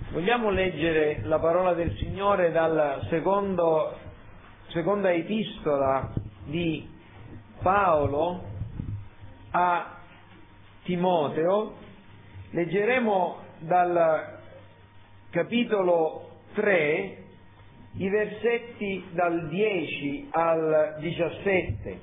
Vogliamo leggere la parola del Signore dalla seconda epistola di Paolo a Timoteo. Leggeremo dal capitolo 3 i versetti dal 10 al 17.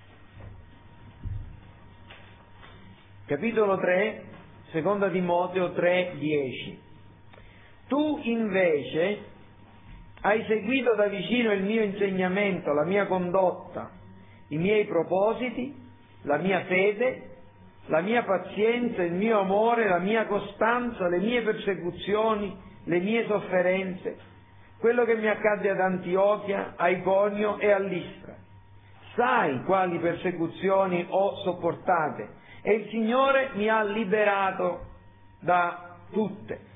Capitolo 3, seconda Timoteo 3, 10. Tu invece hai seguito da vicino il mio insegnamento, la mia condotta, i miei propositi, la mia fede, la mia pazienza, il mio amore, la mia costanza, le mie persecuzioni, le mie sofferenze, quello che mi accadde ad Antiochia, a Iconio e a Listra. Sai quali persecuzioni ho sopportate e il Signore mi ha liberato da tutte.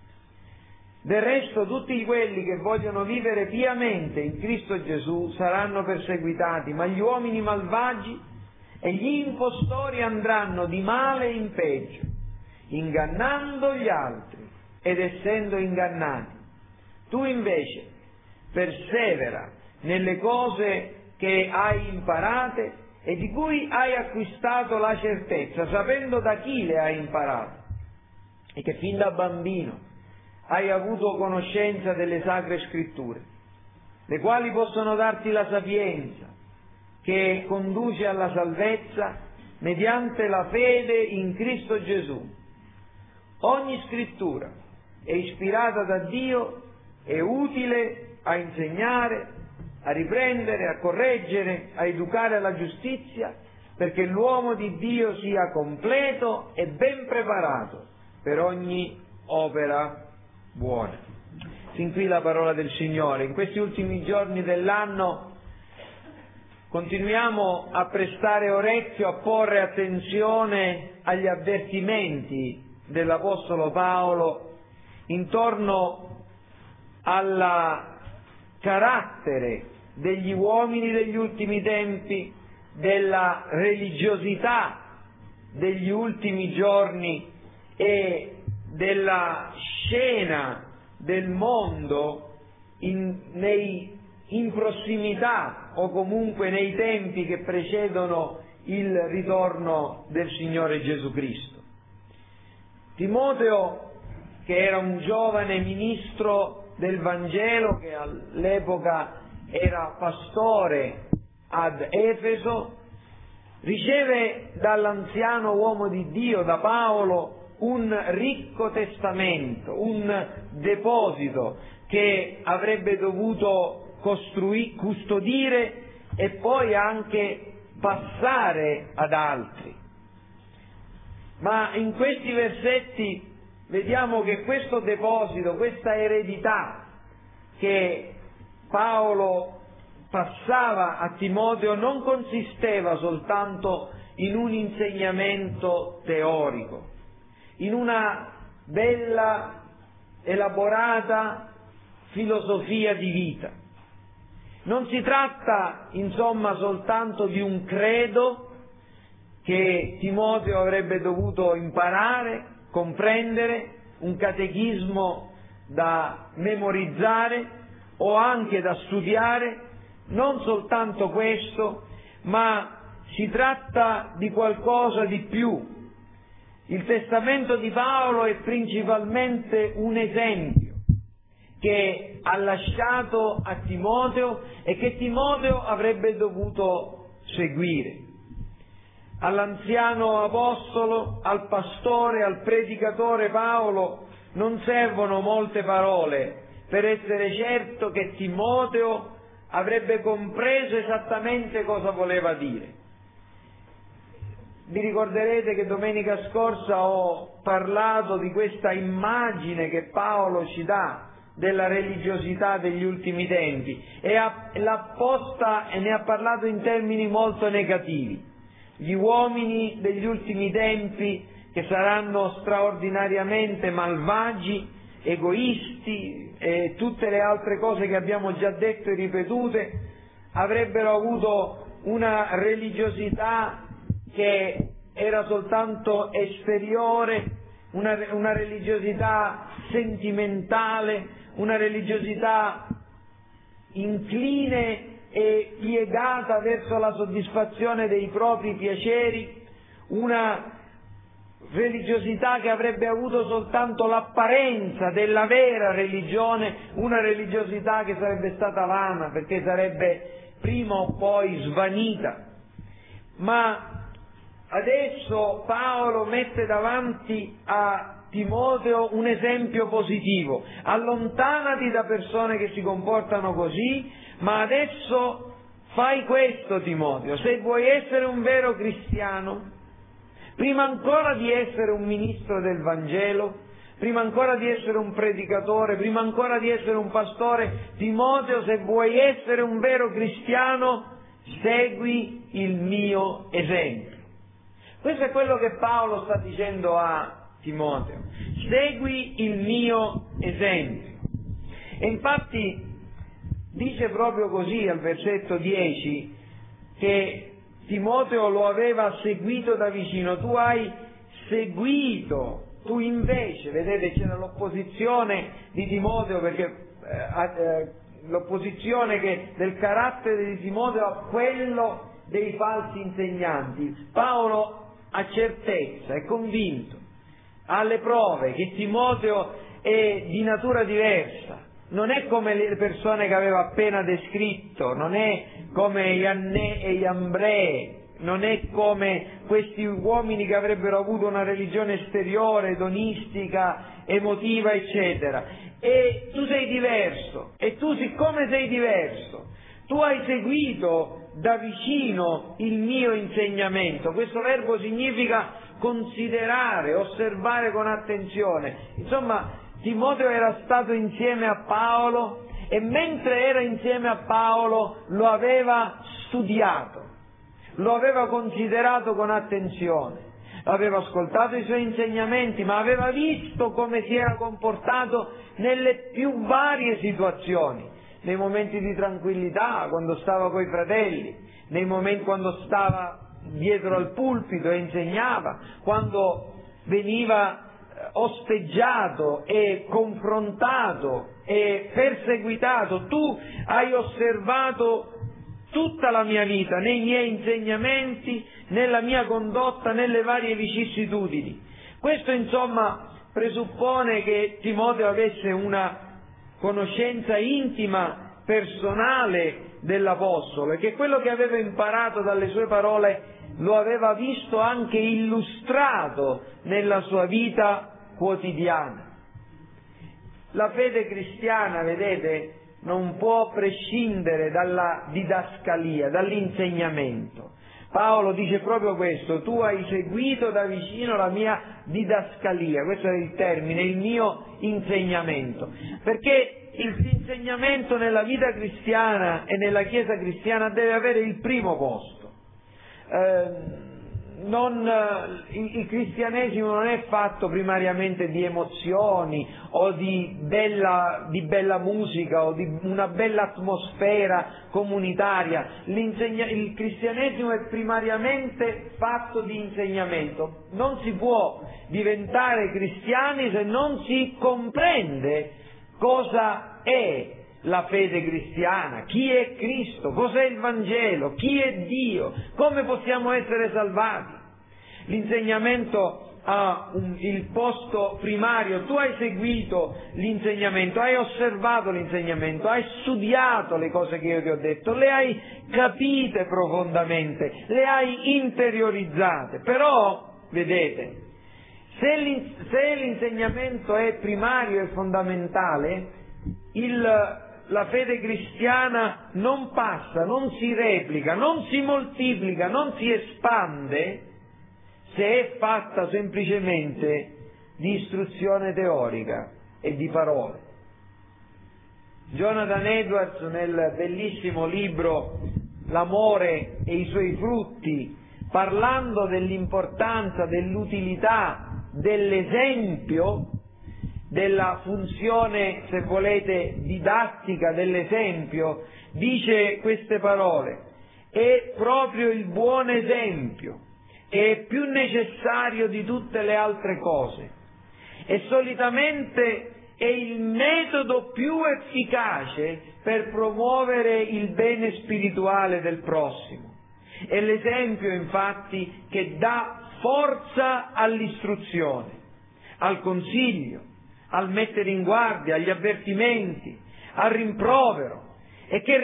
Del resto tutti quelli che vogliono vivere piamente in Cristo Gesù saranno perseguitati, ma gli uomini malvagi e gli impostori andranno di male in peggio, ingannando gli altri ed essendo ingannati. Tu invece persevera nelle cose che hai imparate e di cui hai acquistato la certezza, sapendo da chi le hai imparate, e che fin da bambino hai avuto conoscenza delle sacre scritture, le quali possono darti la sapienza che conduce alla salvezza mediante la fede in Cristo Gesù. Ogni scrittura è ispirata da Dio, è utile a insegnare, a riprendere, a correggere, a educare alla giustizia, perché l'uomo di Dio sia completo e ben preparato per ogni opera buona. Fin qui la parola del Signore. In questi ultimi giorni dell'anno continuiamo a prestare orecchio, a porre attenzione agli avvertimenti dell'Apostolo Paolo intorno al carattere degli uomini degli ultimi tempi, della religiosità degli ultimi giorni e della scena del mondo in prossimità o comunque nei tempi che precedono il ritorno del Signore Gesù Cristo. Timoteo, che era un giovane ministro del Vangelo, che all'epoca era pastore ad Efeso, riceve dall'anziano uomo di Dio, da Paolo, un ricco testamento, un deposito che avrebbe dovuto custodire e poi anche passare ad altri. Ma in questi versetti vediamo che questo deposito, questa eredità che Paolo passava a Timoteo non consisteva soltanto in un insegnamento teorico, in una bella, elaborata filosofia di vita. Non si tratta, insomma, soltanto di un credo che Timoteo avrebbe dovuto imparare, comprendere, un catechismo da memorizzare o anche da studiare, non soltanto questo, ma si tratta di qualcosa di più. Il testamento di Paolo è principalmente un esempio che ha lasciato a Timoteo e che Timoteo avrebbe dovuto seguire. All'anziano apostolo, al pastore, al predicatore Paolo non servono molte parole per essere certo che Timoteo avrebbe compreso esattamente cosa voleva dire. Vi ricorderete che domenica scorsa ho parlato di questa immagine che Paolo ci dà della religiosità degli ultimi tempi e l'ha posta e ne ha parlato in termini molto negativi. Gli uomini degli ultimi tempi che saranno straordinariamente malvagi, egoisti e tutte le altre cose che abbiamo già detto e ripetute, avrebbero avuto una religiosità che era soltanto esteriore, una religiosità sentimentale, una religiosità incline e piegata verso la soddisfazione dei propri piaceri, una religiosità che avrebbe avuto soltanto l'apparenza della vera religione, una religiosità che sarebbe stata vana perché sarebbe prima o poi svanita. Ma adesso Paolo mette davanti a Timoteo un esempio positivo: allontanati da persone che si comportano così, ma adesso fai questo, Timoteo, se vuoi essere un vero cristiano, prima ancora di essere un ministro del Vangelo, prima ancora di essere un predicatore, prima ancora di essere un pastore, Timoteo, se vuoi essere un vero cristiano, segui il mio esempio. Questo è quello che Paolo sta dicendo a Timoteo: segui il mio esempio. E infatti dice proprio così al versetto 10 che Timoteo lo aveva seguito da vicino. Tu hai seguito, tu invece, vedete, c'era l'opposizione di Timoteo, perché l'opposizione del carattere di Timoteo a quello dei falsi insegnanti. Paolo ha certezza, è convinto, ha le prove che Timoteo è di natura diversa, non è come le persone che aveva appena descritto, non è come Iannè e Iambree, non è come questi uomini che avrebbero avuto una religione esteriore, edonistica, emotiva, eccetera. E tu sei diverso, e tu, siccome sei diverso, tu hai seguito da vicino il mio insegnamento. Questo verbo significa considerare, osservare con attenzione. Insomma, Timoteo era stato insieme a Paolo e mentre era insieme a Paolo lo aveva studiato, lo aveva considerato con attenzione, aveva ascoltato i suoi insegnamenti, ma aveva visto come si era comportato nelle più varie situazioni, nei momenti di tranquillità, quando stava coi fratelli, nei momenti quando stava dietro al pulpito e insegnava, quando veniva osteggiato e confrontato e perseguitato. Tu hai osservato tutta la mia vita, nei miei insegnamenti, nella mia condotta, nelle varie vicissitudini. Questo insomma presuppone che Timoteo avesse una conoscenza intima, personale dell'Apostolo, e che quello che aveva imparato dalle sue parole lo aveva visto anche illustrato nella sua vita quotidiana. La fede cristiana, vedete, non può prescindere dalla didascalia, dall'insegnamento. Paolo dice proprio questo: tu hai seguito da vicino la mia didascalia, questo è il termine, il mio insegnamento, perché l'insegnamento nella vita cristiana e nella Chiesa cristiana deve avere il primo posto. Il cristianesimo non è fatto primariamente di emozioni o di bella musica o di una bella atmosfera comunitaria. Il cristianesimo è primariamente fatto di insegnamento. Non si può diventare cristiani se non si comprende cosa è la fede cristiana, chi è Cristo, cos'è il Vangelo, chi è Dio, come possiamo essere salvati. L'insegnamento ha il posto primario. Tu hai seguito l'insegnamento, hai osservato l'insegnamento, hai studiato le cose che io ti ho detto, le hai capite profondamente, le hai interiorizzate. Però, vedete, se l'insegnamento è primario e fondamentale, la fede cristiana non passa, non si replica, non si moltiplica, non si espande se è fatta semplicemente di istruzione teorica e di parole. Jonathan Edwards, nel bellissimo libro L'amore e i suoi frutti, parlando dell'importanza, dell'utilità dell'esempio, della funzione, se volete, didattica dell'esempio, dice queste parole: è proprio il buon esempio che è più necessario di tutte le altre cose, e solitamente è il metodo più efficace per promuovere il bene spirituale del prossimo. È l'esempio, infatti, che dà forza all'istruzione, al consiglio, al mettere in guardia, agli avvertimenti, al rimprovero, e che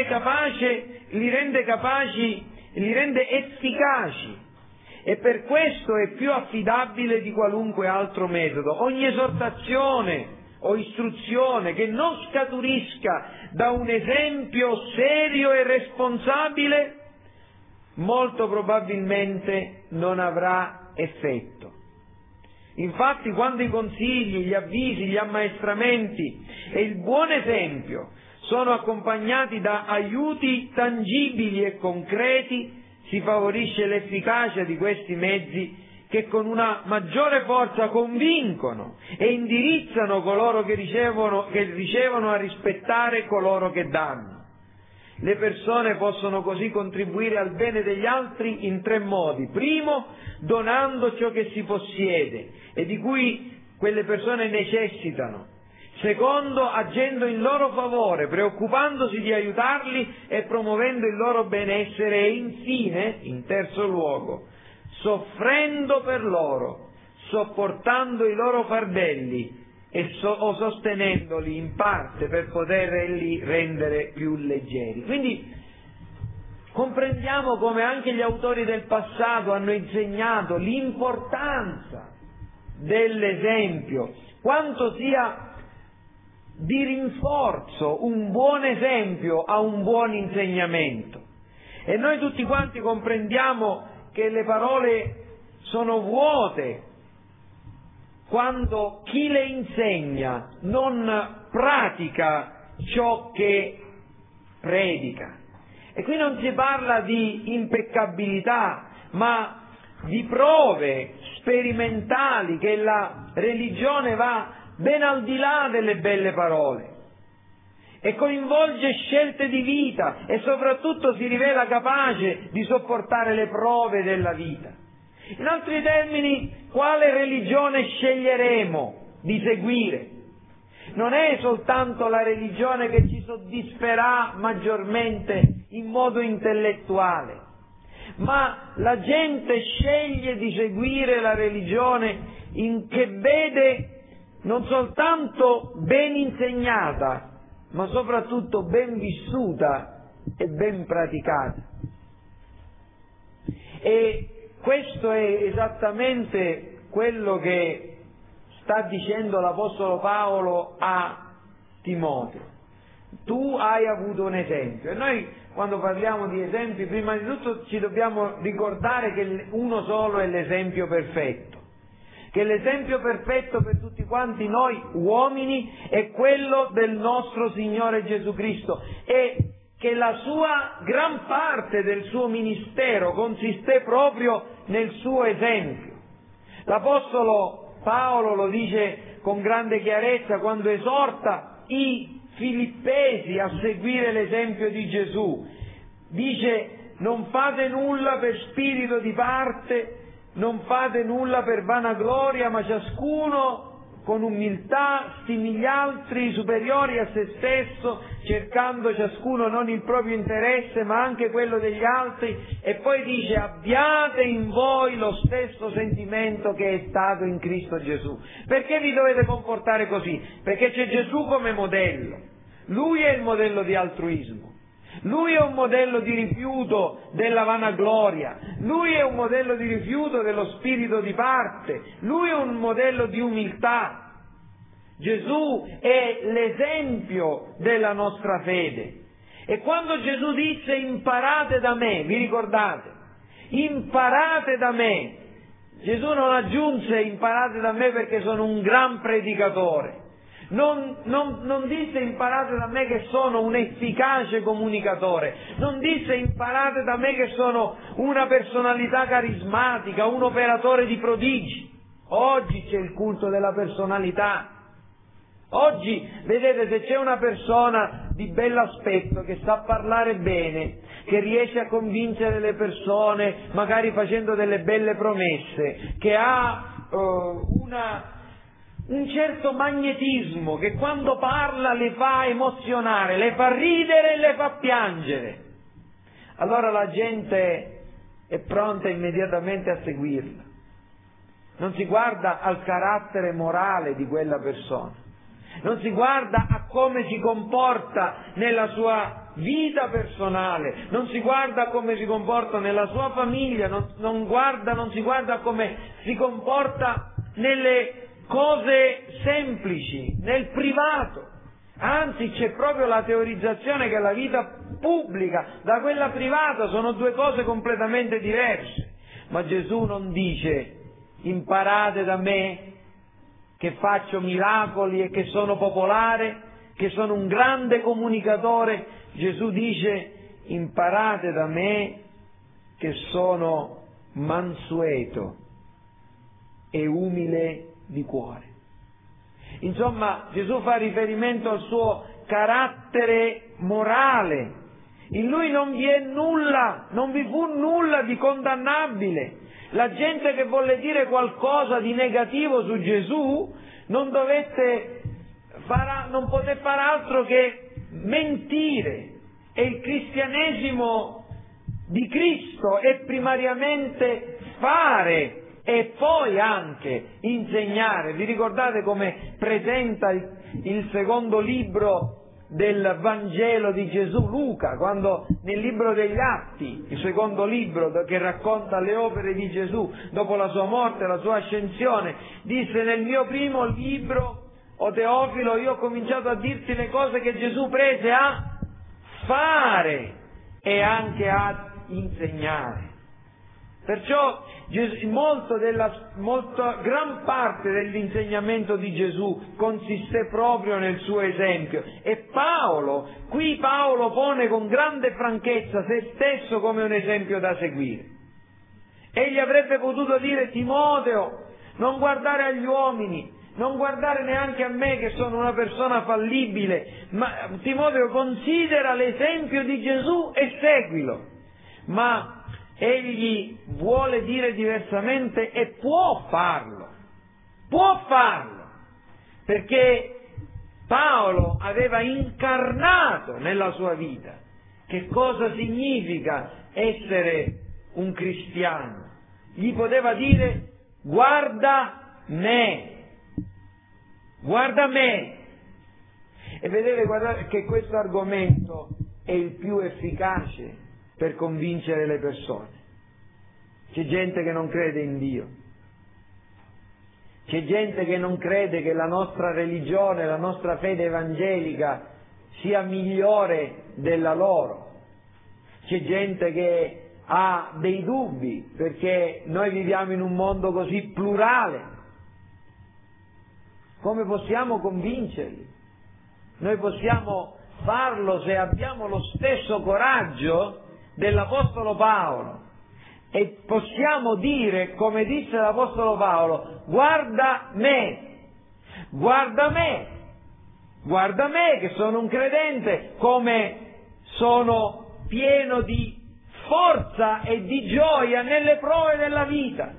li rende efficaci, e per questo è più affidabile di qualunque altro metodo. Ogni esortazione o istruzione che non scaturisca da un esempio serio e responsabile molto probabilmente non avrà effetto. Infatti, quando i consigli, gli avvisi, gli ammaestramenti e il buon esempio sono accompagnati da aiuti tangibili e concreti, si favorisce l'efficacia di questi mezzi che con una maggiore forza convincono e indirizzano coloro che ricevono a rispettare coloro che danno. Le persone possono così contribuire al bene degli altri in 3 modi. Primo, donando ciò che si possiede e di cui quelle persone necessitano. Secondo, agendo in loro favore, preoccupandosi di aiutarli e promuovendo il loro benessere. E infine, in terzo luogo, soffrendo per loro, sopportando i loro fardelli o sostenendoli in parte per poterli rendere più leggeri. Quindi comprendiamo come anche gli autori del passato hanno insegnato l'importanza dell'esempio, quanto sia di rinforzo un buon esempio a un buon insegnamento. E noi tutti quanti comprendiamo che le parole sono vuote quando chi le insegna non pratica ciò che predica. E qui non si parla di impeccabilità, ma di prove sperimentali che la religione va ben al di là delle belle parole e coinvolge scelte di vita e soprattutto si rivela capace di sopportare le prove della vita. In altri termini, quale religione sceglieremo di seguire? Non è soltanto la religione che ci soddisferà maggiormente in modo intellettuale, ma la gente sceglie di seguire la religione che vede non soltanto ben insegnata, ma soprattutto ben vissuta e ben praticata. E questo è esattamente quello che sta dicendo l'Apostolo Paolo a Timoteo. Tu hai avuto un esempio. E noi, quando parliamo di esempi, prima di tutto ci dobbiamo ricordare che uno solo è l'esempio perfetto. Che l'esempio perfetto per tutti quanti noi uomini è quello del nostro Signore Gesù Cristo, e che la sua gran parte del suo ministero consiste proprio nel suo esempio. L'Apostolo Paolo lo dice con grande chiarezza quando esorta i Filippesi a seguire l'esempio di Gesù. Dice: non fate nulla per spirito di parte, non fate nulla per vanagloria, ma ciascuno con umiltà stimi gli altri superiori a se stesso, cercando ciascuno non il proprio interesse ma anche quello degli altri. E poi dice: abbiate in voi lo stesso sentimento che è stato in Cristo Gesù. Perché vi dovete comportare così? Perché c'è Gesù come modello. Lui è il modello di altruismo. Lui è un modello di rifiuto della vanagloria, lui è un modello di rifiuto dello spirito di parte, lui è un modello di umiltà. Gesù è l'esempio della nostra fede. E quando Gesù disse: imparate da me, vi ricordate? Imparate da me. Gesù non aggiunse: imparate da me perché sono un gran predicatore. Non disse: imparate da me che sono un efficace comunicatore, non disse: imparate da me che sono una personalità carismatica, un operatore di prodigi. Oggi c'è il culto della personalità. Oggi, vedete, se c'è una persona di bell'aspetto che sa parlare bene, che riesce a convincere le persone, magari facendo delle belle promesse, che ha un certo magnetismo che quando parla le fa emozionare, le fa ridere e le fa piangere. Allora la gente è pronta immediatamente a seguirla. Non si guarda al carattere morale di quella persona, non si guarda a come si comporta nella sua vita personale, non si guarda a come si comporta nella sua famiglia, non si guarda a come si comporta nelle cose semplici, nel privato. Anzi, c'è proprio la teorizzazione che la vita pubblica da quella privata sono due cose completamente diverse. Ma Gesù non dice: imparate da me che faccio miracoli e che sono popolare, che sono un grande comunicatore. Gesù dice: imparate da me che sono mansueto e umile di cuore. Insomma, Gesù fa riferimento al suo carattere morale. In lui non vi è nulla, non vi fu nulla di condannabile. La gente che volle dire qualcosa di negativo su Gesù non poté far altro che mentire. E il cristianesimo di Cristo è primariamente fare e poi anche insegnare. Vi ricordate come presenta il secondo libro del Vangelo di Gesù, Luca, quando nel libro degli Atti, il secondo libro che racconta le opere di Gesù dopo la sua morte e la sua ascensione, disse: nel mio primo libro, o Teofilo, io ho cominciato a dirti le cose che Gesù prese a fare e anche a insegnare. Perciò gran parte dell'insegnamento di Gesù consiste proprio nel suo esempio. E Paolo pone con grande franchezza se stesso come un esempio da seguire. Egli avrebbe potuto dire: Timoteo, non guardare agli uomini, non guardare neanche a me che sono una persona fallibile, ma Timoteo, considera l'esempio di Gesù e seguilo. Ma egli vuole dire diversamente e può farlo, perché Paolo aveva incarnato nella sua vita che cosa significa essere un cristiano. Gli poteva dire: guarda me. E vedete, guardate che questo argomento è il più efficace per convincere le persone. C'è gente che non crede in Dio, c'è gente che non crede che la nostra religione, la nostra fede evangelica sia migliore della loro, c'è gente che ha dei dubbi perché noi viviamo in un mondo così plurale. Come possiamo convincerli? Noi possiamo farlo se abbiamo lo stesso coraggio dell'Apostolo Paolo e possiamo dire, come disse l'Apostolo Paolo: guarda me che sono un credente, come sono pieno di forza e di gioia nelle prove della vita.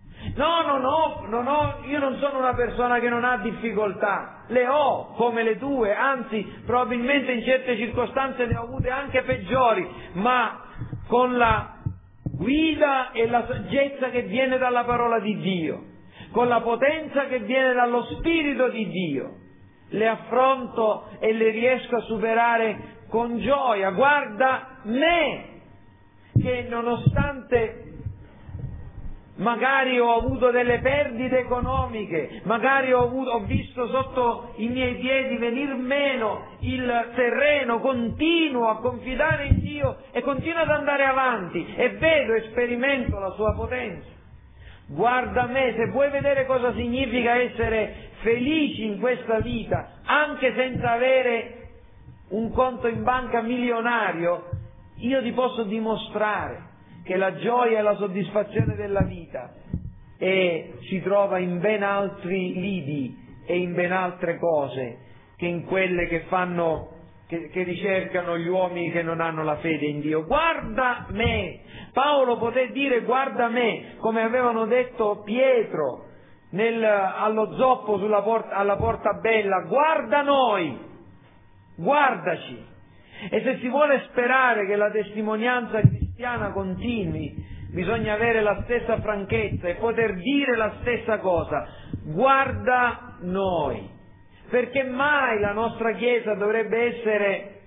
Io non sono una persona che non ha difficoltà, le ho come le tue, anzi probabilmente in certe circostanze ne ho avute anche peggiori, ma con la guida e la saggezza che viene dalla parola di Dio, con la potenza che viene dallo Spirito di Dio, le affronto e le riesco a superare con gioia. Guarda me, che nonostante magari ho avuto delle perdite economiche, magari ho visto sotto i miei piedi venir meno il terreno, continuo a confidare in Dio e continuo ad andare avanti e vedo e sperimento la sua potenza. Guarda me, se vuoi vedere cosa significa essere felici in questa vita, anche senza avere un conto in banca milionario, io ti posso dimostrare che la gioia e la soddisfazione della vita si trova in ben altri lidi e in ben altre cose che in quelle che ricercano gli uomini che non hanno la fede in Dio. Guarda me! Paolo poté dire guarda me, come avevano detto Pietro allo zoppo alla porta bella: guarda noi, guardaci. E se si vuole sperare che la testimonianza cristiana continui, bisogna avere la stessa franchezza e poter dire la stessa cosa: guarda noi. Perché mai la nostra Chiesa dovrebbe essere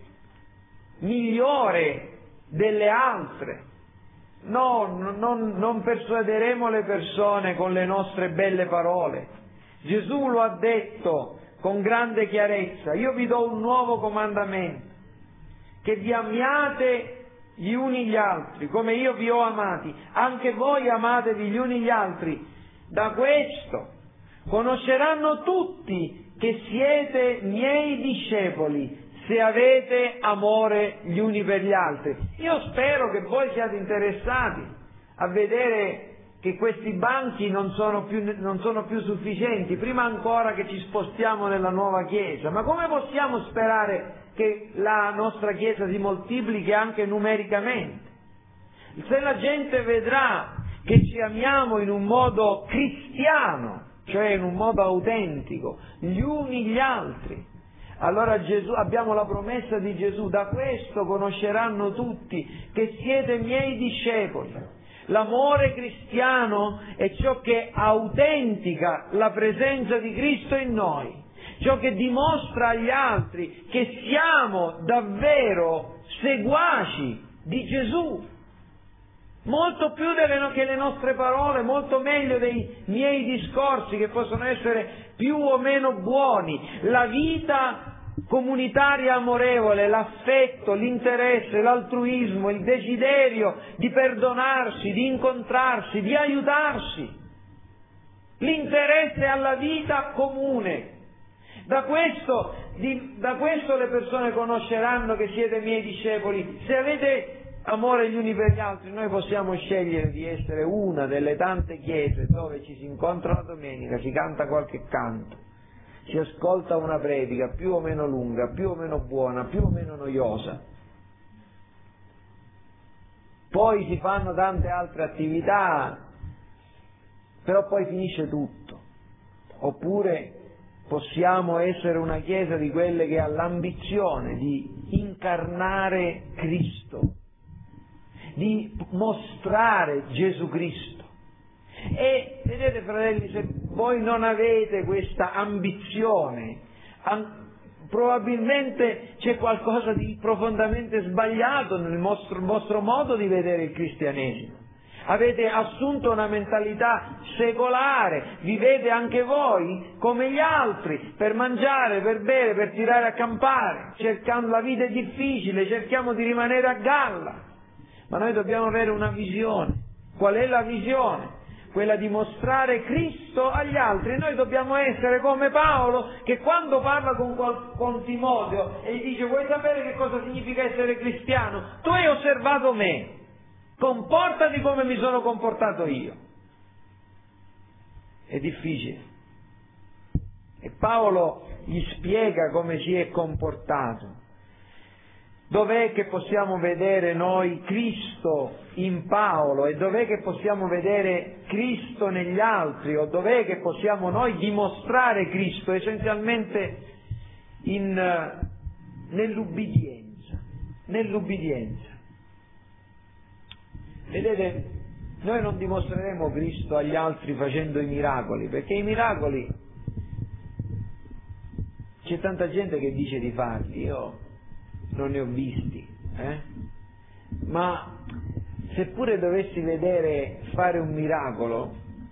migliore delle altre? No, non persuaderemo le persone con le nostre belle parole. Gesù lo ha detto con grande chiarezza: io vi do un nuovo comandamento, che vi amiate gli uni gli altri, come io vi ho amati, anche voi amatevi gli uni gli altri. Da questo conosceranno tutti che siete miei discepoli, se avete amore gli uni per gli altri. Io spero che voi siate interessati a vedere che questi banchi non sono più sufficienti, prima ancora che ci spostiamo nella nuova Chiesa. Ma come possiamo sperare che la nostra Chiesa si moltiplichi anche numericamente? Se la gente vedrà che ci amiamo in un modo cristiano, cioè in un modo autentico, gli uni gli altri, allora abbiamo la promessa di Gesù: da questo conosceranno tutti che siete miei discepoli. L'amore cristiano è ciò che autentica la presenza di Cristo in noi, ciò che dimostra agli altri che siamo davvero seguaci di Gesù. Molto più che le nostre parole, molto meglio dei miei discorsi, che possono essere più o meno buoni. La vita comunitaria amorevole, l'affetto, l'interesse, l'altruismo, il desiderio di perdonarsi, di incontrarsi, di aiutarsi, l'interesse alla vita comune. Da questo le persone conosceranno che siete miei discepoli. Se avete amore gli uni per gli altri, noi possiamo scegliere di essere una delle tante chiese dove ci si incontra la domenica, si canta qualche canto, si ascolta una predica più o meno lunga, più o meno buona, più o meno noiosa. Poi si fanno tante altre attività, però poi finisce tutto. Oppure possiamo essere una chiesa di quelle che ha l'ambizione di incarnare Cristo, di mostrare Gesù Cristo. E vedete, fratelli, se voi non avete questa ambizione, probabilmente c'è qualcosa di profondamente sbagliato nel vostro modo di vedere il cristianesimo. Avete assunto una mentalità secolare, vivete anche voi come gli altri, per mangiare, per bere, per tirare a campare, cercando, la vita è difficile, cerchiamo di rimanere a galla. Ma noi dobbiamo avere una visione. Qual è la visione? Quella di mostrare Cristo agli altri. Noi dobbiamo essere come Paolo, che quando parla con Timoteo e gli dice: vuoi sapere che cosa significa essere cristiano? Tu hai osservato me, comportati come mi sono comportato io. È difficile. E Paolo gli spiega come si è comportato. Dov'è che possiamo vedere noi Cristo in Paolo, e dov'è che possiamo vedere Cristo negli altri, o dov'è che possiamo noi dimostrare Cristo? Essenzialmente nell'ubbidienza. Vedete, noi non dimostreremo Cristo agli altri facendo i miracoli, perché i miracoli c'è tanta gente che dice di farli, io non ne ho visti, ma seppure dovessi vedere fare un miracolo,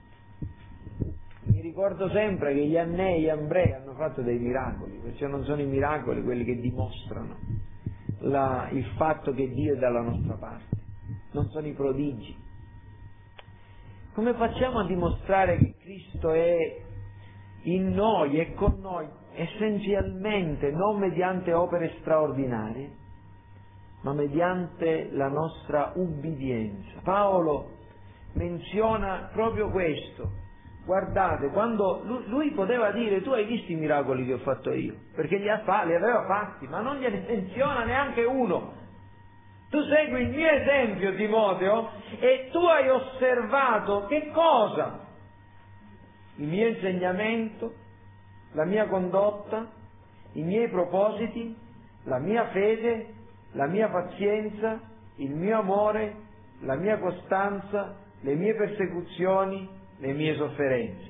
mi ricordo sempre che gli Annei e gli Ambrei hanno fatto dei miracoli, perciò non sono i miracoli quelli che dimostrano il fatto che Dio è dalla nostra parte, non sono i prodigi. Come facciamo a dimostrare che Cristo è in noi e con noi? Essenzialmente non mediante opere straordinarie, ma mediante la nostra ubbidienza. Paolo menziona proprio questo. Guardate, quando lui poteva dire: tu hai visto i miracoli che ho fatto io, perché li aveva fatti, ma non gliene menziona neanche uno. Tu segui il mio esempio, Timoteo, e tu hai osservato che cosa? il mio insegnamento, la mia condotta, i miei propositi, la mia fede, la mia pazienza, il mio amore, la mia costanza, le mie persecuzioni, le mie sofferenze.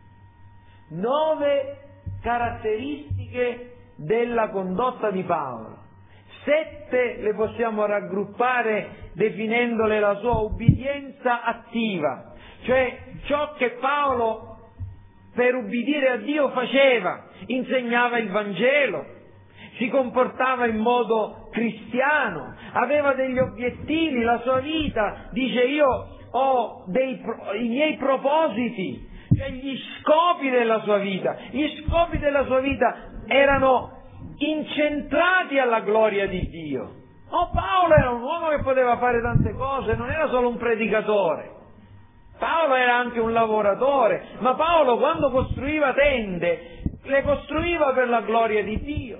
9 caratteristiche della condotta di Paolo. 7 le possiamo raggruppare definendole la sua ubbidienza attiva, cioè ciò che Paolo per ubbidire a Dio faceva: insegnava il Vangelo, si comportava in modo cristiano, aveva degli obiettivi, la sua vita, dice: io ho i miei propositi, cioè gli scopi della sua vita. Gli scopi della sua vita erano incentrati alla gloria di Dio. Paolo era un uomo che poteva fare tante cose, non era solo un predicatore. Paolo era anche un lavoratore, ma Paolo quando costruiva tende, le costruiva per la gloria di Dio.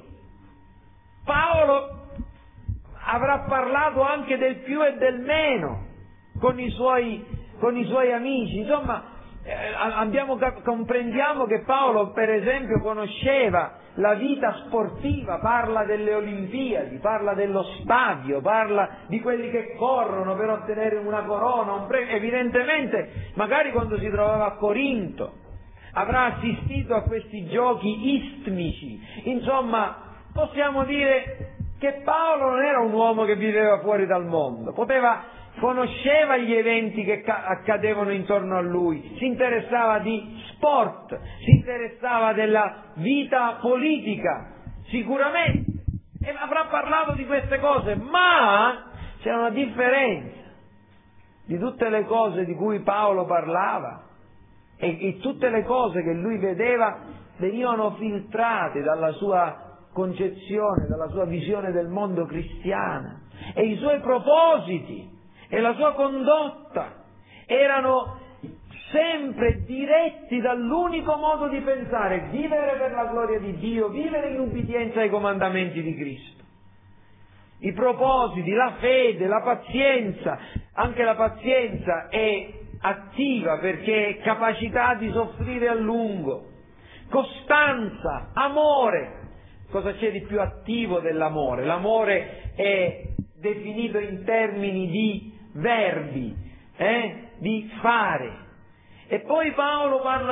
Paolo avrà parlato anche del più e del meno con i suoi amici. Insomma, comprendiamo che Paolo, per esempio, conosceva la vita sportiva, parla delle Olimpiadi, parla dello stadio, parla di quelli che corrono per ottenere una corona, un premio. Evidentemente, magari quando si trovava a Corinto, avrà assistito a questi giochi istmici. Insomma, possiamo dire che Paolo non era un uomo che viveva fuori dal mondo, conosceva gli eventi che accadevano intorno a lui, si interessava di sport, si interessava della vita politica, sicuramente, e avrà parlato di queste cose, ma c'è una differenza: di tutte le cose di cui Paolo parlava e tutte le cose che lui vedeva venivano filtrate dalla sua concezione, dalla sua visione del mondo cristiana, e i suoi propositi e la sua condotta erano sempre diretti dall'unico modo di pensare: vivere per la gloria di Dio, vivere in ubbidienza ai comandamenti di Cristo. I propositi, la fede, la pazienza, anche la pazienza è attiva perché è capacità di soffrire a lungo, costanza, amore. Cosa c'è di più attivo dell'amore? L'amore è definito in termini di verbi, di fare. E poi Paolo parla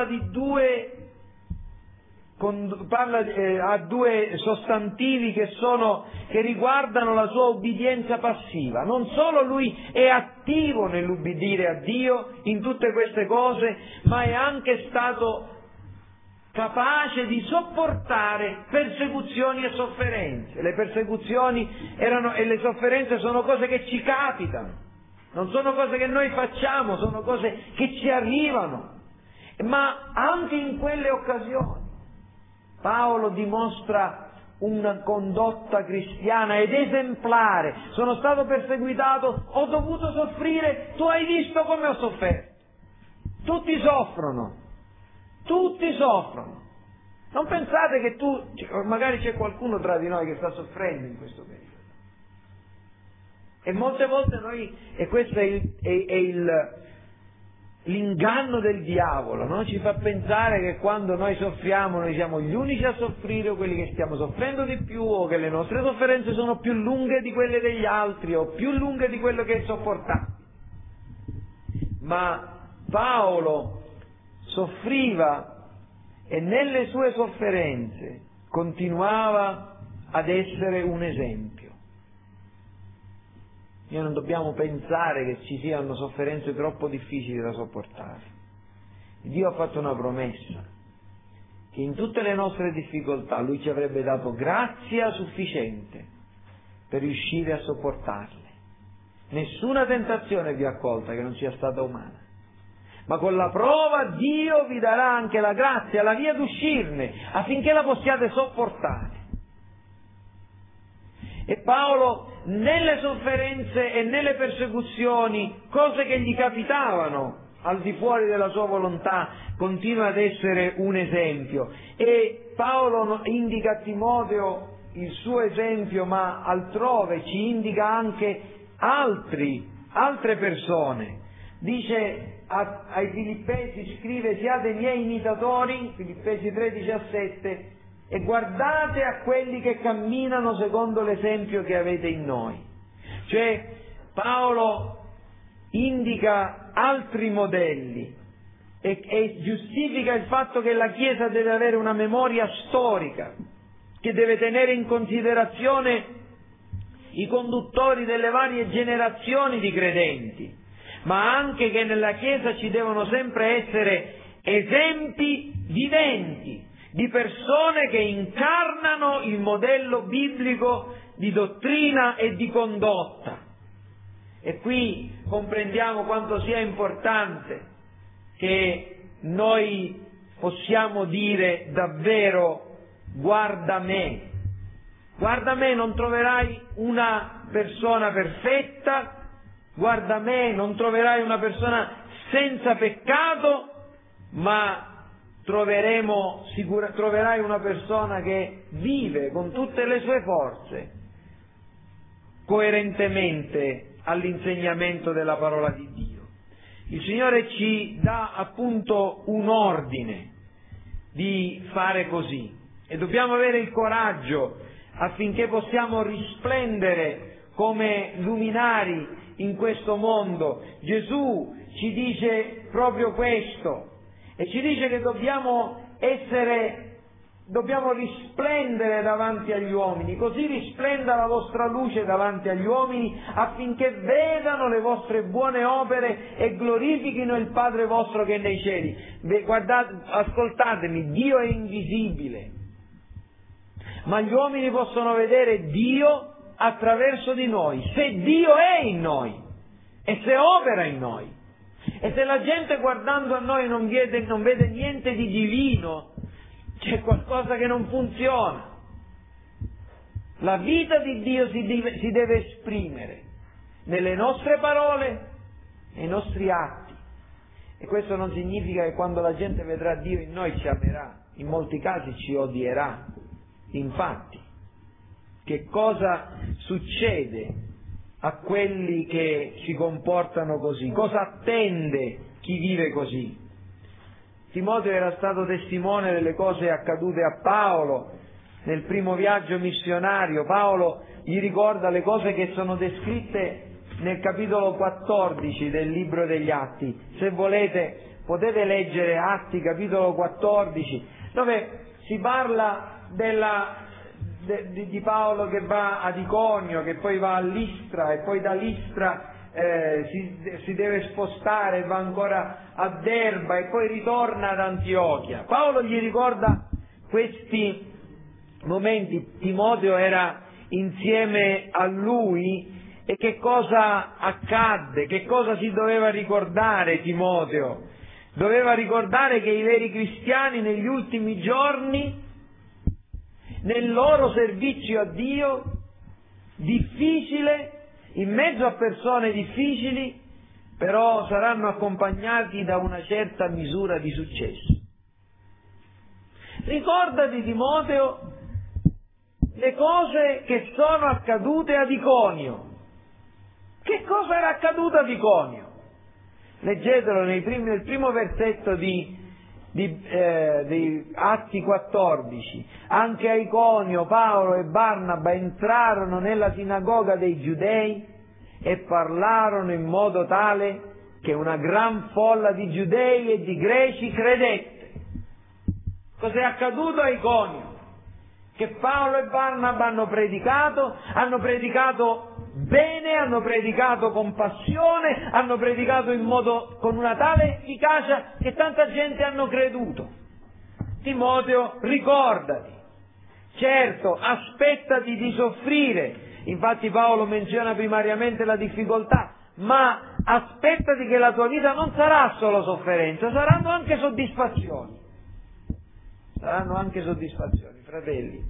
ha due sostantivi che riguardano la sua ubbidienza passiva. Non solo lui è attivo nell'ubbidire a Dio in tutte queste cose, ma è anche stato capace di sopportare persecuzioni e sofferenze. Le persecuzioni e le sofferenze sono cose che ci capitano, non sono cose che noi facciamo, sono cose che ci arrivano. Ma anche in quelle occasioni Paolo dimostra una condotta cristiana ed esemplare. Sono stato perseguitato, ho dovuto soffrire, tu hai visto come ho sofferto. Tutti soffrono. Non pensate che magari c'è qualcuno tra di noi che sta soffrendo in questo periodo. E molte volte e questo è l'inganno del diavolo, no? Ci fa pensare che quando noi soffriamo noi siamo gli unici a soffrire, o quelli che stiamo soffrendo di più, o che le nostre sofferenze sono più lunghe di quelle degli altri, o più lunghe di quello che è sopportabile. Ma Paolo soffriva e nelle sue sofferenze continuava ad essere un esempio. Noi non dobbiamo pensare che ci siano sofferenze troppo difficili da sopportare. Dio ha fatto una promessa, che in tutte le nostre difficoltà Lui ci avrebbe dato grazia sufficiente per riuscire a sopportarle. Nessuna tentazione vi ha accolta che non sia stata umana, ma con la prova Dio vi darà anche la grazia, la via d'uscirne, affinché la possiate sopportare. E Paolo, nelle sofferenze e nelle persecuzioni, cose che gli capitavano al di fuori della sua volontà, continua ad essere un esempio. E Paolo indica a Timoteo il suo esempio, ma altrove ci indica anche altre persone. dice ai Filippesi, scrive: siate miei imitatori, Filippesi 3,17, e guardate a quelli che camminano secondo l'esempio che avete in noi. Cioè Paolo indica altri modelli e giustifica il fatto che la Chiesa deve avere una memoria storica, che deve tenere in considerazione i conduttori delle varie generazioni di credenti, ma anche che nella Chiesa ci devono sempre essere esempi viventi di persone che incarnano il modello biblico di dottrina e di condotta. E qui comprendiamo quanto sia importante che noi possiamo dire davvero: guarda me, non troverai una persona perfetta, guarda me, non troverai una persona senza peccato, ma troverai una persona che vive con tutte le sue forze coerentemente all'insegnamento della parola di Dio. Il Signore ci dà appunto un ordine di fare così e dobbiamo avere il coraggio affinché possiamo risplendere come luminari in questo mondo. Gesù ci dice proprio questo e ci dice che dobbiamo risplendere davanti agli uomini, così risplenda la vostra luce davanti agli uomini, affinché vedano le vostre buone opere e glorifichino il Padre vostro che è nei cieli. Guardate, ascoltatemi, Dio è invisibile, ma gli uomini possono vedere Dio attraverso di noi, se Dio è in noi e se opera in noi. E se la gente guardando a noi non vede niente di divino, c'è qualcosa che non funziona. La vita di Dio si deve esprimere nelle nostre parole, nei nostri atti. E questo non significa che quando la gente vedrà Dio in noi ci amerà, in molti casi ci odierà. Infatti, che cosa succede a quelli che si comportano così? Cosa attende chi vive così? Timoteo era stato testimone delle cose accadute a Paolo nel primo viaggio missionario. Paolo gli ricorda le cose che sono descritte nel capitolo 14 del libro degli Atti. Se volete potete leggere Atti capitolo 14, dove si parla di Paolo che va ad Iconio, che poi va a Listra e poi da Listra si deve spostare, va ancora a Derba e poi ritorna ad Antiochia. Paolo gli ricorda questi momenti. Timoteo era insieme a lui e che cosa accadde, che cosa si doveva ricordare Timoteo? Doveva ricordare che i veri cristiani negli ultimi giorni, nel loro servizio a Dio difficile, in mezzo a persone difficili, però saranno accompagnati da una certa misura di successo. Ricordati, Timoteo, le cose che sono accadute ad Iconio. Che cosa era accaduto ad Iconio? Leggetelo nel primo versetto di Atti 14. Anche a Iconio Paolo e Barnaba entrarono nella sinagoga dei Giudei e parlarono in modo tale che una gran folla di Giudei e di Greci credette. Cos'è accaduto a Iconio? Che Paolo e Barnaba hanno predicato bene, hanno predicato con passione, hanno predicato con una tale efficacia che tanta gente hanno creduto. Timoteo, ricordati, certo, aspettati di soffrire. Infatti Paolo menziona primariamente la difficoltà, ma aspettati che la tua vita non sarà solo sofferenza, saranno anche soddisfazioni. Saranno anche soddisfazioni, fratelli.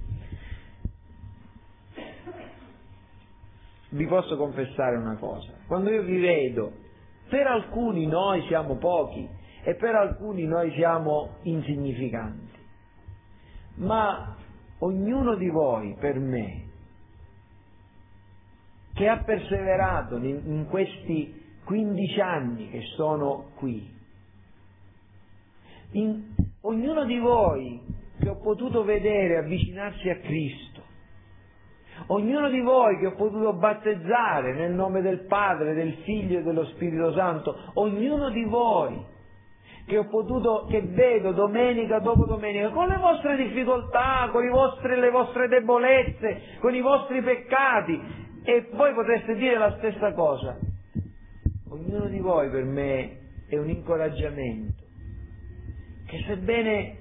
Vi posso confessare una cosa: quando io vi vedo, per alcuni noi siamo pochi e per alcuni noi siamo insignificanti, ma ognuno di voi, per me, che ha perseverato in questi 15 anni che sono qui. Ognuno di voi che ho potuto vedere avvicinarsi a Cristo, ognuno di voi che ho potuto battezzare nel nome del Padre, del Figlio e dello Spirito Santo, ognuno di voi che vedo domenica dopo domenica, con le vostre difficoltà, con le vostre debolezze, con i vostri peccati, e voi potreste dire la stessa cosa. Ognuno di voi per me è un incoraggiamento, che sebbene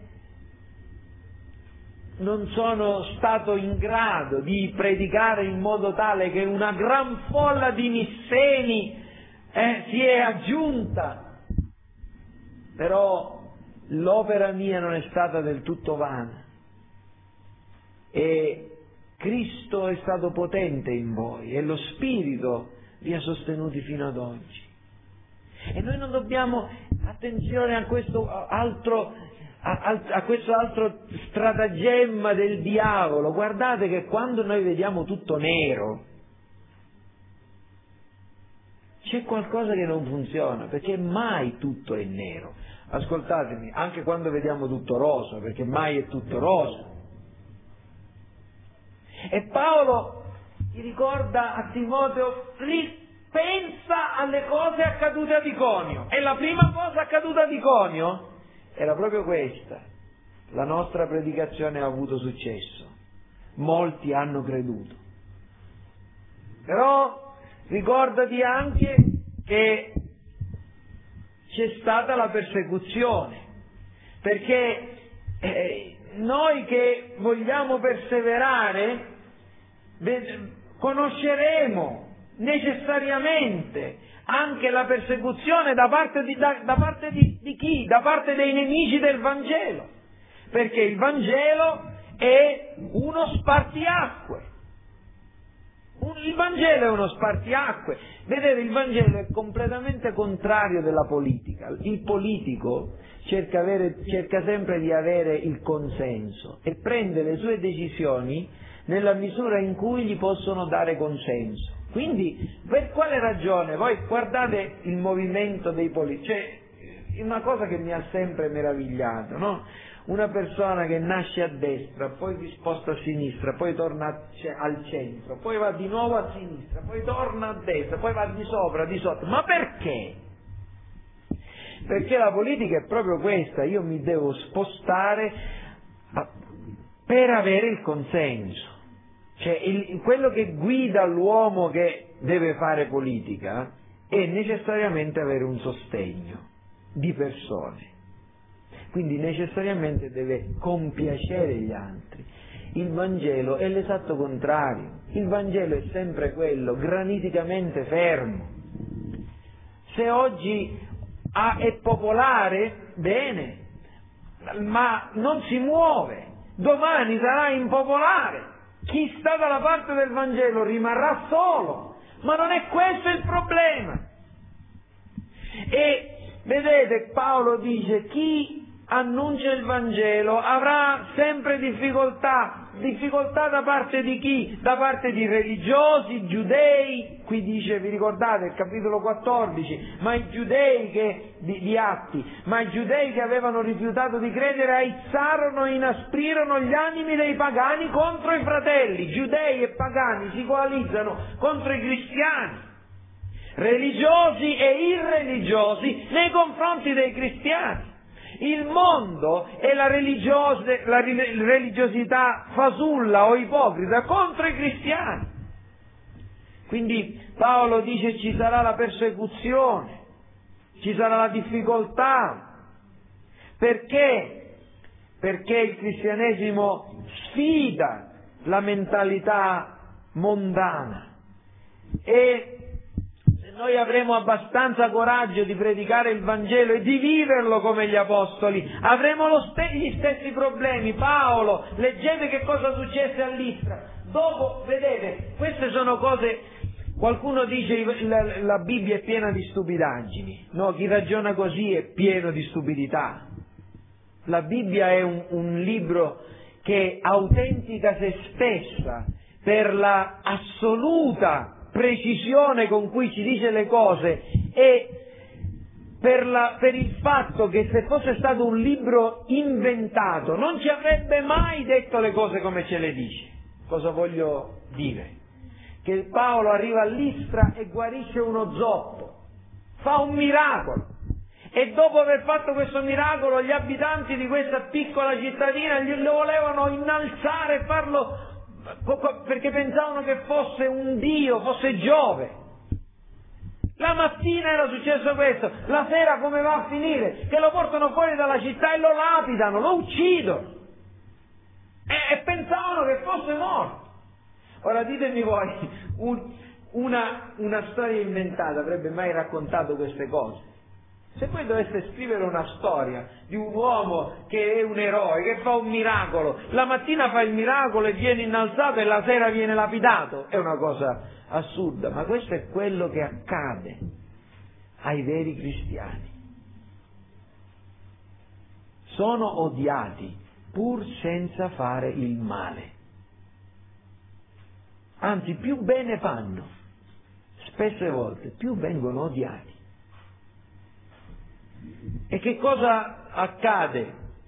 non sono stato in grado di predicare in modo tale che una gran folla di nisseni si è aggiunta, però l'opera mia non è stata del tutto vana e Cristo è stato potente in voi e lo Spirito vi ha sostenuti fino ad oggi. E noi non dobbiamo, attenzione a questo altro stratagemma del diavolo. Guardate che quando noi vediamo tutto nero c'è qualcosa che non funziona, perché mai tutto è nero. Ascoltatemi, anche quando vediamo tutto rosa, perché mai è tutto rosa. E Paolo ti ricorda a Timoteo: pensa alle cose accadute ad Iconio. E la prima cosa accaduta ad Iconio era proprio questa: la nostra predicazione ha avuto successo, molti hanno creduto. Però ricordati anche che c'è stata la persecuzione, perché noi che vogliamo perseverare conosceremo necessariamente anche la persecuzione da parte di chi? Da parte dei nemici del Vangelo, perché il Vangelo è uno spartiacque. Il Vangelo è uno spartiacque. Vedete, il Vangelo è completamente contrario della politica. Il politico cerca sempre di avere il consenso e prende le sue decisioni nella misura in cui gli possono dare consenso. Quindi, per quale ragione? Voi guardate il movimento dei politici, cioè, una cosa che mi ha sempre meravigliato, no? Una persona che nasce a destra, poi si sposta a sinistra, poi torna al centro, poi va di nuovo a sinistra, poi torna a destra, poi va di sopra, di sotto. Ma perché? Perché la politica è proprio questa: io mi devo spostare per avere il consenso. Cioè, quello che guida l'uomo che deve fare politica è necessariamente avere un sostegno di persone. Quindi necessariamente deve compiacere gli altri. Il Vangelo è l'esatto contrario. Il Vangelo è sempre quello, graniticamente fermo. Se oggi è popolare, bene, ma non si muove. Domani sarà impopolare. Chi sta dalla parte del Vangelo rimarrà solo. Ma non è questo il problema. E vedete, Paolo dice: chi annuncia il Vangelo avrà sempre difficoltà da parte di chi? Da parte di religiosi, giudei. Qui dice, vi ricordate, il capitolo 14, ma i giudei di Atti, ma i giudei che avevano rifiutato di credere aizzarono e inasprirono gli animi dei pagani contro i fratelli. Giudei e pagani si coalizzano contro i cristiani, religiosi e irreligiosi, nei confronti dei cristiani. Il mondo è la religiosità fasulla o ipocrita contro i cristiani. Quindi Paolo dice: ci sarà la persecuzione, ci sarà la difficoltà. Perché? Perché il cristianesimo sfida la mentalità mondana. E noi avremo abbastanza coraggio di predicare il Vangelo e di viverlo come gli Apostoli, avremo gli stessi problemi. Paolo, leggete che cosa successe a Listra. Dopo, vedete, queste sono cose, qualcuno dice la Bibbia è piena di stupidaggini. No, chi ragiona così è pieno di stupidità. La Bibbia è un libro che autentica se stessa per la assoluta precisione con cui ci dice le cose e per il fatto che se fosse stato un libro inventato non ci avrebbe mai detto le cose come ce le dice. Cosa voglio dire? Che Paolo arriva a Listra e guarisce uno zoppo, fa un miracolo, e dopo aver fatto questo miracolo gli abitanti di questa piccola cittadina lo volevano innalzare e farlo perché pensavano che fosse un dio, fosse Giove. La mattina era successo questo, la sera come va a finire? Che lo portano fuori dalla città e lo lapidano, lo uccidono, e pensavano che fosse morto. Ora ditemi voi, una storia inventata avrebbe mai raccontato queste cose? Se voi doveste scrivere una storia di un uomo che è un eroe, che fa un miracolo, la mattina fa il miracolo e viene innalzato e la sera viene lapidato, è una cosa assurda, ma questo è quello che accade ai veri cristiani. Sono odiati pur senza fare il male. Anzi, più bene fanno, spesse volte, più vengono odiati. E che cosa accade?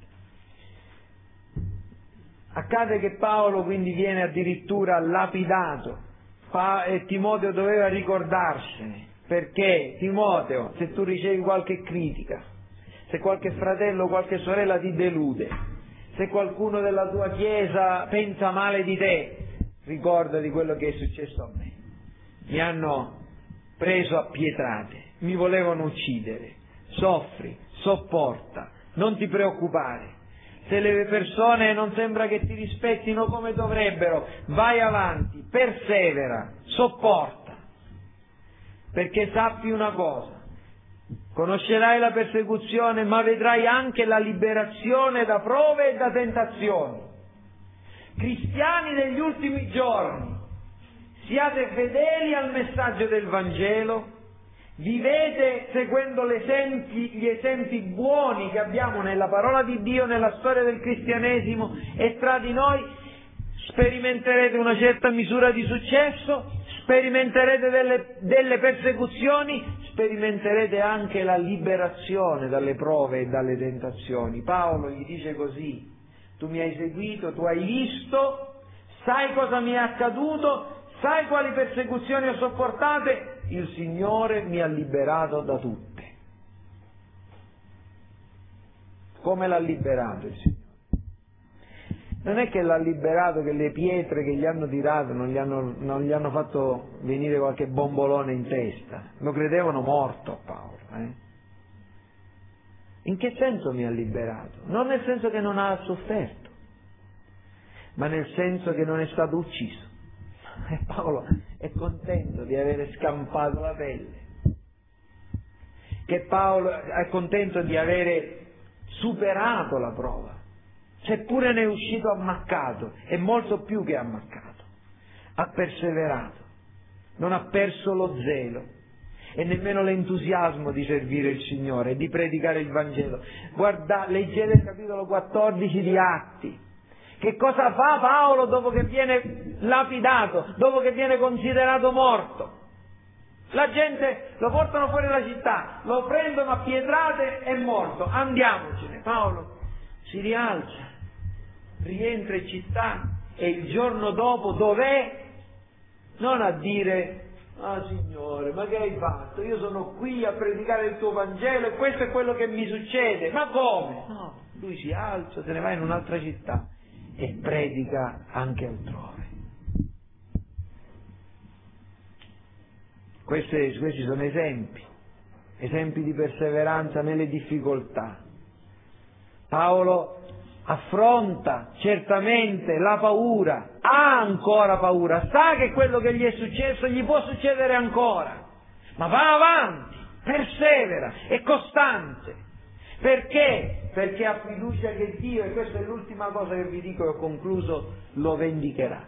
Accade che Paolo quindi viene addirittura lapidato, e Timoteo doveva ricordarsene, perché Timoteo, se tu ricevi qualche critica, se qualche fratello o qualche sorella ti delude, se qualcuno della tua chiesa pensa male di te, ricorda di quello che è successo a me. Mi hanno preso a pietrate, mi volevano uccidere. Soffri, sopporta, non ti preoccupare. Se le persone non sembra che ti rispettino come dovrebbero, vai avanti, persevera, sopporta. Perché sappi una cosa, conoscerai la persecuzione, ma vedrai anche la liberazione da prove e da tentazioni. Cristiani degli ultimi giorni, siate fedeli al messaggio del Vangelo, vivete seguendo gli esempi buoni che abbiamo nella parola di Dio, nella storia del cristianesimo, e tra di noi sperimenterete una certa misura di successo, sperimenterete delle persecuzioni, sperimenterete anche la liberazione dalle prove e dalle tentazioni. Paolo gli dice così: tu mi hai seguito, tu hai visto, sai cosa mi è accaduto, sai quali persecuzioni ho sopportate, il Signore mi ha liberato da tutte. Come l'ha liberato il Signore? Non è che l'ha liberato che le pietre che gli hanno tirato non gli hanno fatto venire qualche bombolone in testa. Lo credevano morto a Paolo. In che senso mi ha liberato? Non nel senso che non ha sofferto, ma nel senso che non è stato ucciso. E Paolo è contento di avere scampato la pelle, che Paolo è contento di avere superato la prova, seppure ne è uscito ammaccato, e molto più che ammaccato. Ha perseverato, non ha perso lo zelo e nemmeno l'entusiasmo di servire il Signore e di predicare il Vangelo. Leggete il capitolo 14 di Atti. Che cosa fa Paolo dopo che viene lapidato, dopo che viene considerato morto? La gente lo portano fuori dalla città, lo prendono a pietrate, è morto, andiamocene. Paolo si rialza, rientra in città, e il giorno dopo dov'è? Non a dire: ah Signore, ma che hai fatto? Io sono qui a predicare il tuo Vangelo e questo è quello che mi succede. Ma come? No, lui si alza, se ne va in un'altra città e predica anche altrove. Questi sono esempi di perseveranza nelle difficoltà. Paolo affronta certamente la paura, ha ancora paura, sa che quello che gli è successo gli può succedere ancora, ma va avanti, persevera, è costante. Perché? Perché ha fiducia che Dio, e questa è l'ultima cosa che vi dico e ho concluso, lo vendicherà.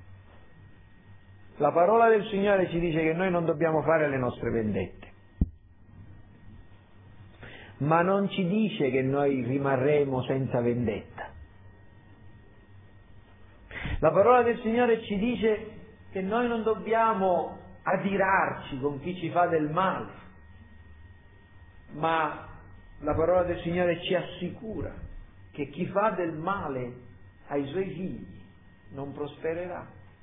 La parola del Signore ci dice che noi non dobbiamo fare le nostre vendette, ma non ci dice che noi rimarremo senza vendetta. La parola del Signore ci dice che noi non dobbiamo adirarci con chi ci fa del male, ma la parola del Signore ci assicura che chi fa del male ai suoi figli non prospererà.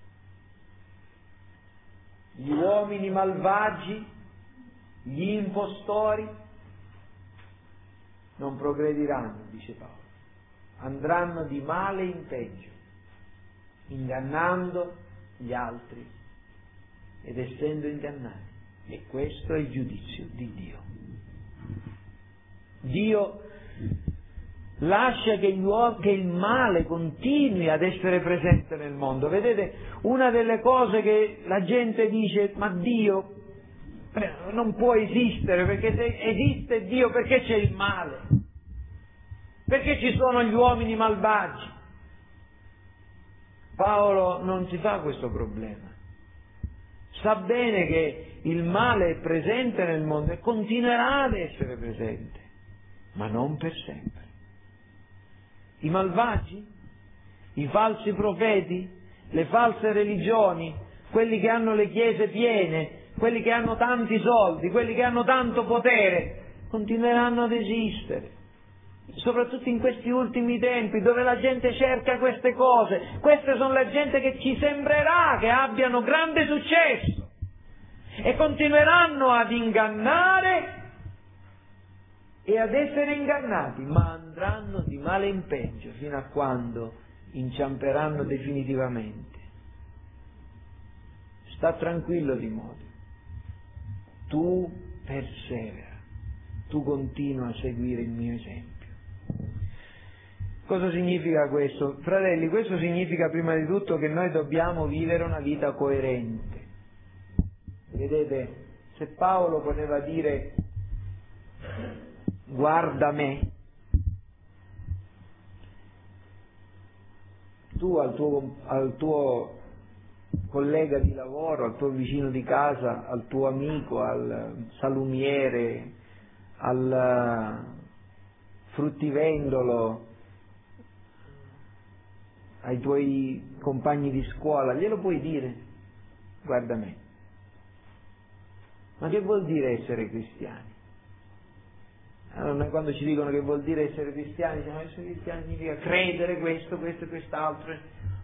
Gli uomini malvagi, gli impostori non progrediranno, dice Paolo, andranno di male in peggio, ingannando gli altri ed essendo ingannati. E questo è il giudizio di Dio. Dio lascia che il male continui ad essere presente nel mondo. Vedete, una delle cose che la gente dice, ma Dio non può esistere, perché se esiste Dio, perché c'è il male? Perché ci sono gli uomini malvagi? Paolo non si fa questo problema. Sa bene che il male è presente nel mondo e continuerà ad essere presente, ma non per sempre. I malvagi, i falsi profeti, le false religioni, quelli che hanno le chiese piene, quelli che hanno tanti soldi, quelli che hanno tanto potere, continueranno ad esistere. Soprattutto in questi ultimi tempi, dove la gente cerca queste cose. Queste sono la gente che ci sembrerà che abbiano grande successo e continueranno ad ingannare e ad essere ingannati, ma andranno di male in peggio fino a quando inciamperanno definitivamente. Sta tranquillo, Timoteo, tu persevera, tu continua a seguire il mio esempio. Cosa significa questo? Fratelli, questo significa prima di tutto che noi dobbiamo vivere una vita coerente. Vedete, se Paolo poteva dire guarda me, tu al tuo collega di lavoro, al tuo vicino di casa, al tuo amico, al salumiere, al fruttivendolo, ai tuoi compagni di scuola, glielo puoi dire, guarda me. Ma che vuol dire essere cristiani? Allora noi quando ci dicono che vuol dire essere cristiani, diciamo essere cristiani significa credere questo e quest'altro.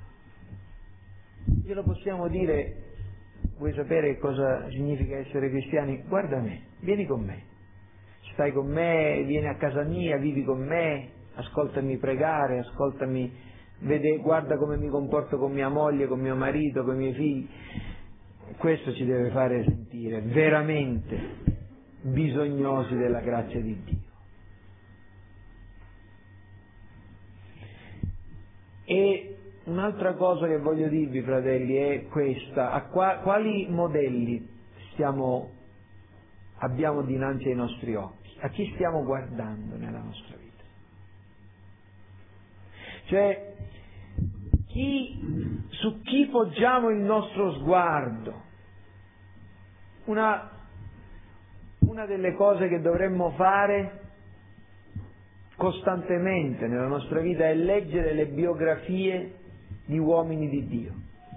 Glielo possiamo dire, vuoi sapere cosa significa essere cristiani? Guarda me, vieni con me, stai con me, vieni a casa mia, vivi con me, ascoltami pregare, ascoltami, guarda come mi comporto con mia moglie, con mio marito, con i miei figli. Questo ci deve fare sentire veramente bisognosi della grazia di Dio. E un'altra cosa che voglio dirvi, fratelli, è questa: quali modelli abbiamo dinanzi ai nostri occhi? A chi stiamo guardando nella nostra vita? Cioè, su chi poggiamo il nostro sguardo? Una delle cose che dovremmo fare costantemente nella nostra vita è leggere le biografie di uomini di Dio.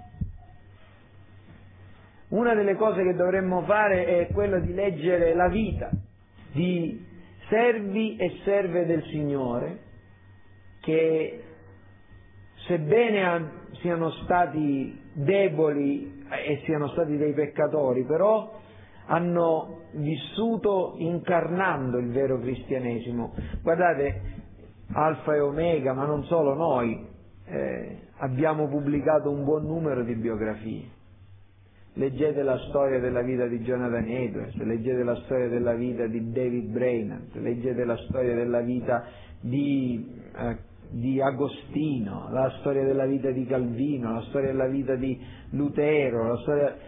Una delle cose che dovremmo fare è quella di leggere la vita di servi e serve del Signore che, sebbene siano stati deboli e siano stati dei peccatori, però hanno vissuto incarnando il vero cristianesimo. Guardate, Alfa e Omega, ma non solo noi, abbiamo pubblicato un buon numero di biografie. Leggete la storia della vita di Jonathan Edwards, leggete la storia della vita di David Brainerd, leggete la storia della vita di Agostino, la storia della vita di Calvino, la storia della vita di Lutero,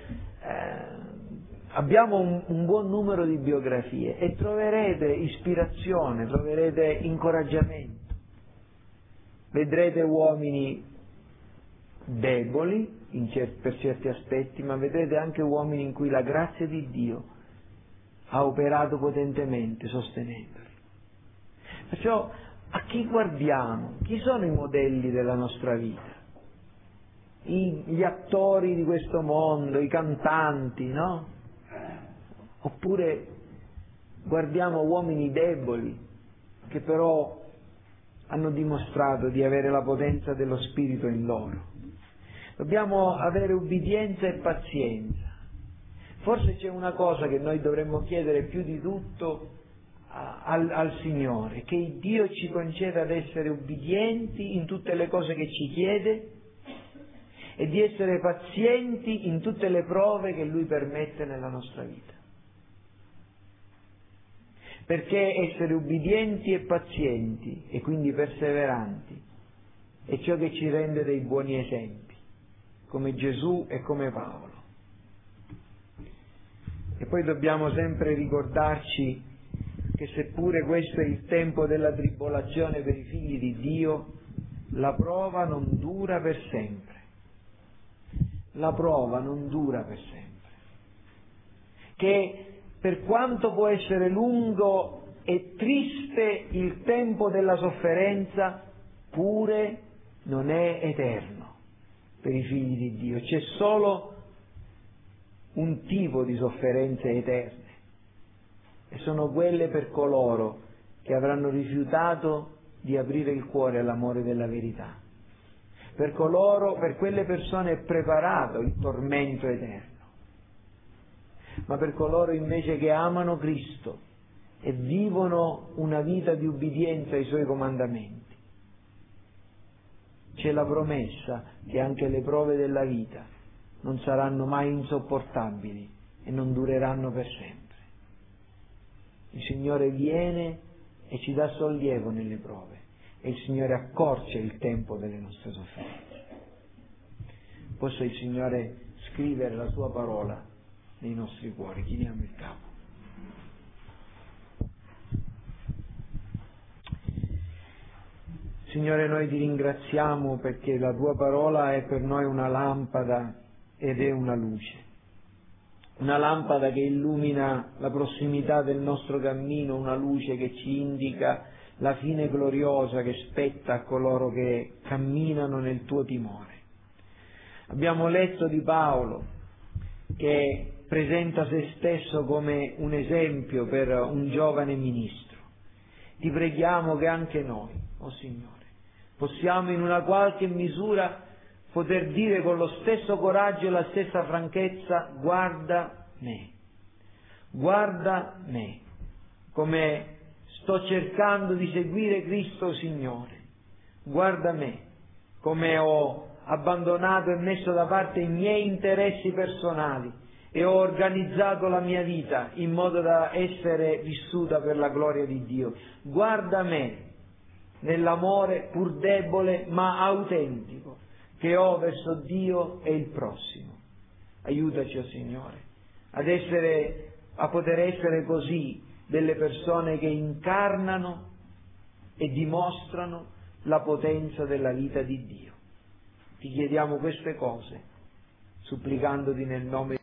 abbiamo un buon numero di biografie e troverete ispirazione, troverete incoraggiamento. Vedrete uomini deboli per certi aspetti, ma vedrete anche uomini in cui la grazia di Dio ha operato potentemente sostenendoli. Perciò a chi guardiamo? Chi sono i modelli della nostra vita? Gli attori di questo mondo, i cantanti, no? Oppure guardiamo uomini deboli che però hanno dimostrato di avere la potenza dello Spirito in loro. Dobbiamo avere ubbidienza e pazienza. Forse c'è una cosa che noi dovremmo chiedere più di tutto al Signore, che Dio ci conceda ad essere ubbidienti in tutte le cose che ci chiede e di essere pazienti in tutte le prove che Lui permette nella nostra vita. Perché essere ubbidienti e pazienti e quindi perseveranti è ciò che ci rende dei buoni esempi, come Gesù e come Paolo. E poi dobbiamo sempre ricordarci che seppure questo è il tempo della tribolazione per i figli di Dio, la prova non dura per sempre. La prova non dura per sempre. Che per quanto può essere lungo e triste il tempo della sofferenza, pure non è eterno per i figli di Dio. C'è solo un tipo di sofferenze eterne, e sono quelle per coloro che avranno rifiutato di aprire il cuore all'amore della verità. Per quelle persone è preparato il tormento eterno. Ma per coloro invece che amano Cristo e vivono una vita di ubbidienza ai Suoi comandamenti, c'è la promessa che anche le prove della vita non saranno mai insopportabili e non dureranno per sempre. Il Signore viene e ci dà sollievo nelle prove e il Signore accorcia il tempo delle nostre sofferenze. Possa il Signore scrivere la Sua parola nei nostri cuori. Chiniamo il capo. Signore, noi ti ringraziamo perché la Tua parola è per noi una lampada ed è una luce. Una lampada che illumina la prossimità del nostro cammino, una luce che ci indica la fine gloriosa che spetta a coloro che camminano nel Tuo timore. Abbiamo letto di Paolo che presenta se stesso come un esempio per un giovane ministro. Ti preghiamo che anche noi, o Signore, possiamo in una qualche misura poter dire con lo stesso coraggio e la stessa franchezza: guarda me, come sto cercando di seguire Cristo Signore, guarda me, come ho abbandonato e messo da parte i miei interessi personali e ho organizzato la mia vita in modo da essere vissuta per la gloria di Dio. Guarda me nell'amore pur debole ma autentico che ho verso Dio e il prossimo. Aiutaci, oh Signore, a poter essere così delle persone che incarnano e dimostrano la potenza della vita di Dio. Ti chiediamo queste cose, supplicandoti nel nome